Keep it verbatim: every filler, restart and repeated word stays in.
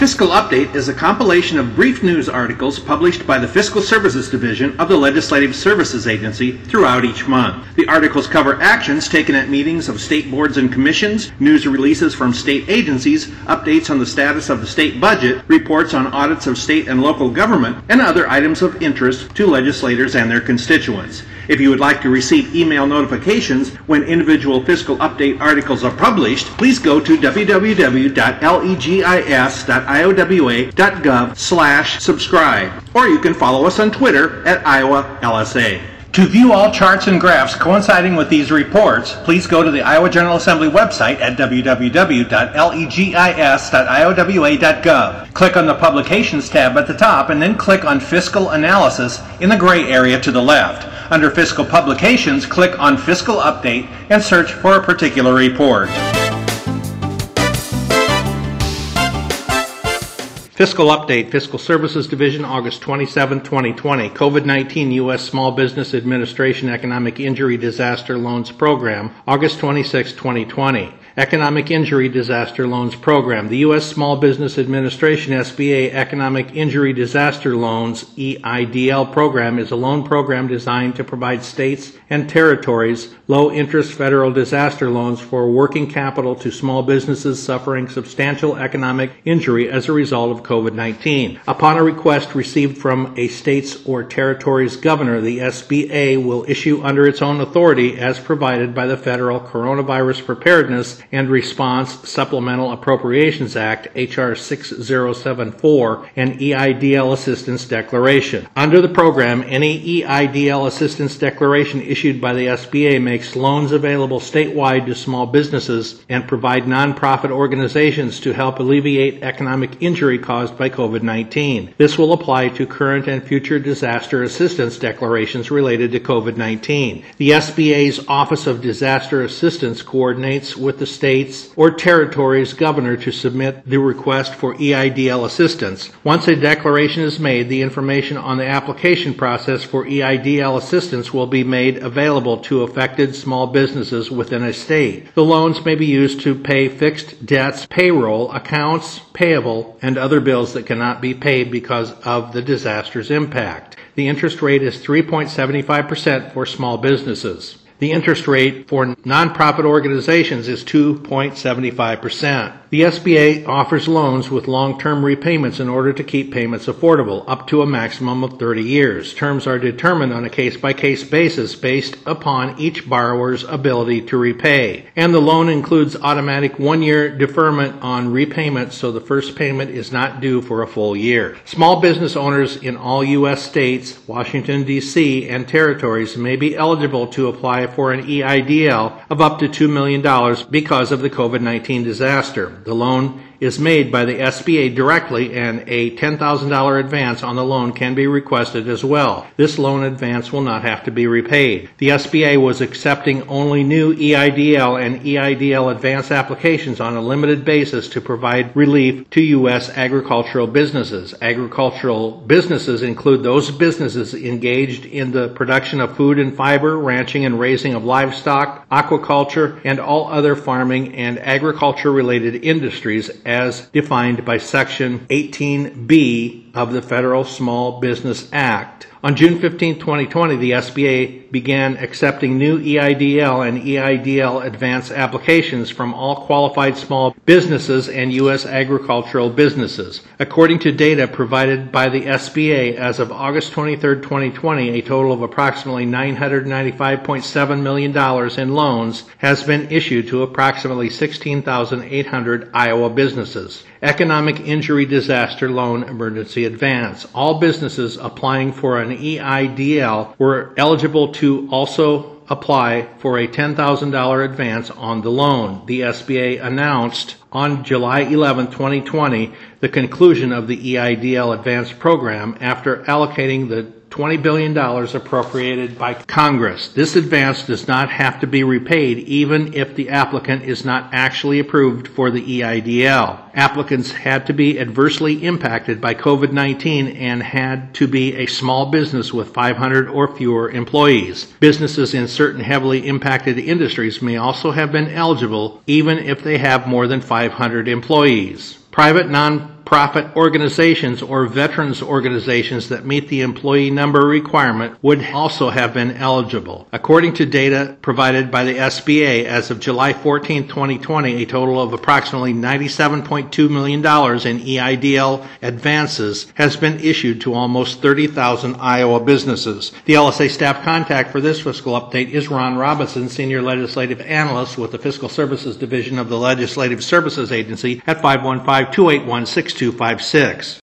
Fiscal Update is a compilation of brief news articles published by the Fiscal Services Division of the Legislative Services Agency throughout each month. The articles cover actions taken at meetings of state boards and commissions, news releases from state agencies, updates on the status of the state budget, reports on audits of state and local government, and other items of interest to legislators and their constituents. If you would like to receive email notifications when individual Fiscal Update articles are published, please go to w w w dot legis dot iowa dot gov slash subscribe, or you can follow us on Twitter at Iowa L S A. To view all charts and graphs coinciding with these reports, please go to the Iowa General Assembly website at w w w dot legis dot iowa dot gov. Click on the Publications tab at the top and then click on Fiscal Analysis in the gray area to the left. Under Fiscal Publications, click on Fiscal Update and search for a particular report. Fiscal Update, Fiscal Services Division, August twenty-seventh, twenty twenty. COVID nineteen U S Small Business Administration Economic Injury Disaster Loans Program, August twenty-sixth, twenty twenty. Economic Injury Disaster Loans Program. The U S Small Business Administration S B A Economic Injury Disaster Loans E I D L program is a loan program designed to provide states and territories low-interest federal disaster loans for working capital to small businesses suffering substantial economic injury as a result of COVID nineteen. Upon a request received from a state's or territory's governor, the S B A will issue under its own authority as provided by the Federal Coronavirus Preparedness and Response Supplemental Appropriations Act, H R six oh seven four, and E I D L Assistance Declaration. Under the program, any E I D L Assistance Declaration issued by the S B A makes loans available statewide to small businesses and provide nonprofit organizations to help alleviate economic injury caused by COVID nineteen. This will apply to current and future disaster assistance declarations related to COVID nineteen. The S B A's Office of Disaster Assistance coordinates with the state's or territory's governor to submit the request for E I D L assistance. Once a declaration is made, the information on the application process for E I D L assistance will be made available to affected small businesses within a state. The loans may be used to pay fixed debts, payroll, accounts payable, and other bills that cannot be paid because of the disaster's impact. The interest rate is three point seven five percent for small businesses. The interest rate for nonprofit organizations is two point seven five percent. The S B A offers loans with long-term repayments in order to keep payments affordable, up to a maximum of thirty years. Terms are determined on a case-by-case basis based upon each borrower's ability to repay. And the loan includes automatic one-year deferment on repayment, so the first payment is not due for a full year. Small business owners in all U S states, Washington, D C, and territories may be eligible to apply for an E I D L of up to two million dollars because of the COVID nineteen disaster. The loan is made by the S B A directly, and a ten thousand dollars advance on the loan can be requested as well. This loan advance will not have to be repaid. The S B A was accepting only new E I D L and E I D L advance applications on a limited basis to provide relief to U S agricultural businesses. Agricultural businesses include those businesses engaged in the production of food and fiber, ranching and raising of livestock, aquaculture, and all other farming and agriculture-related industries as defined by Section eighteen B of the Federal Small Business Act. On June fifteenth, twenty twenty, the S B A began accepting new E I D L and E I D L advance applications from all qualified small businesses and U S agricultural businesses. According to data provided by the S B A, as of August twenty-third, twenty twenty, a total of approximately nine hundred ninety-five point seven million dollars in loans has been issued to approximately sixteen thousand eight hundred Iowa businesses. Economic Injury Disaster Loan Emergency Advance. All businesses applying for an E I D L were eligible to also apply for a ten thousand dollars advance on the loan. The S B A announced on July eleventh, twenty twenty, the conclusion of the E I D L advance program after allocating the twenty billion dollars appropriated by Congress. This advance does not have to be repaid even if the applicant is not actually approved for the E I D L. Applicants had to be adversely impacted by COVID nineteen and had to be a small business with five hundred or fewer employees. Businesses in certain heavily impacted industries may also have been eligible even if they have more than five hundred employees. Private non non-profit organizations or veterans organizations that meet the employee number requirement would also have been eligible. According to data provided by the S B A, as of July fourteenth, twenty twenty, a total of approximately ninety-seven point two million dollars in E I D L advances has been issued to almost thirty thousand Iowa businesses. The L S A staff contact for this fiscal update is Ron Robinson, Senior Legislative Analyst with the Fiscal Services Division of the Legislative Services Agency at five one five, two eight one, six two five six.